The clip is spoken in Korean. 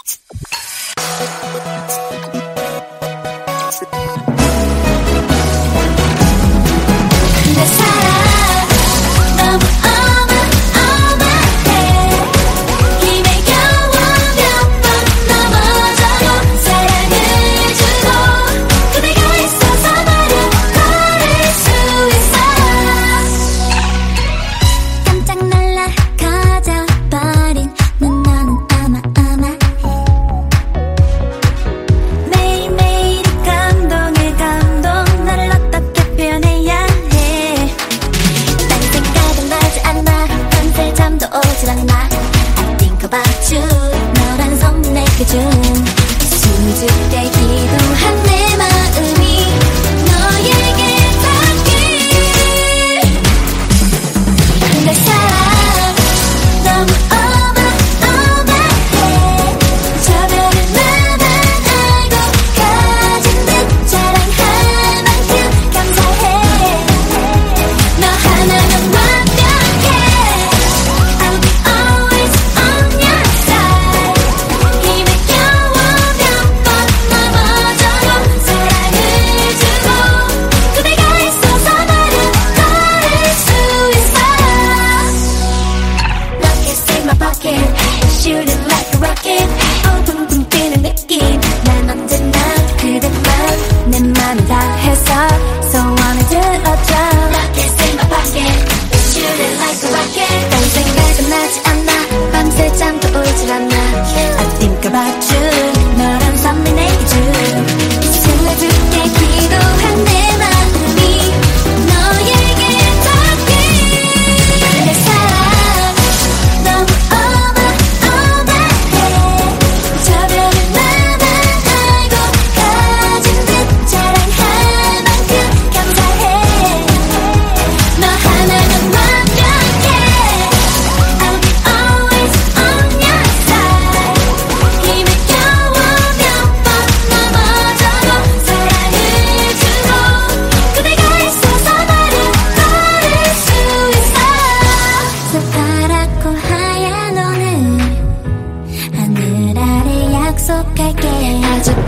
너란 손 내게 준 수줍게 기도한 내 마음이 너에게 닿길. 내 사랑 너무 어마어마해. 저 별을 나만 알고 가진 듯 자랑할 만큼 감사해. 너 하나면 완벽해. I'll be always on your side. 힘을 겨워 몇 번 넘어져도 사랑을 주고 그대가 있어서 나를 걸을 수 있어. Rockets in my pocket, shooting like a rocket. 붕붕 뛰는 느낌. 난 언제나 그대만 내 맘을 다해서 소원을 들어줘. Rockets in my pocket, shooting like a rocket. 딴 생각은 나지 않아. 밤새 잠도 오질 않아. I think about you. 너란 선물 내게 준 수줍게 기도한 내 마음이 너에게 닿길. 내 사랑 너무 어마어마해. 저 별을 나만 알고 가진 듯 자랑할 만큼 감사해. 너 하나면 완벽해. I'll be always on your side. 힘을 겨워 몇 번 넘어져도 사랑을 주고 그대가 있어서 나를 걸을 수 있어. 새파랗고 하얀 오늘 하늘 아래 약속할게. 아주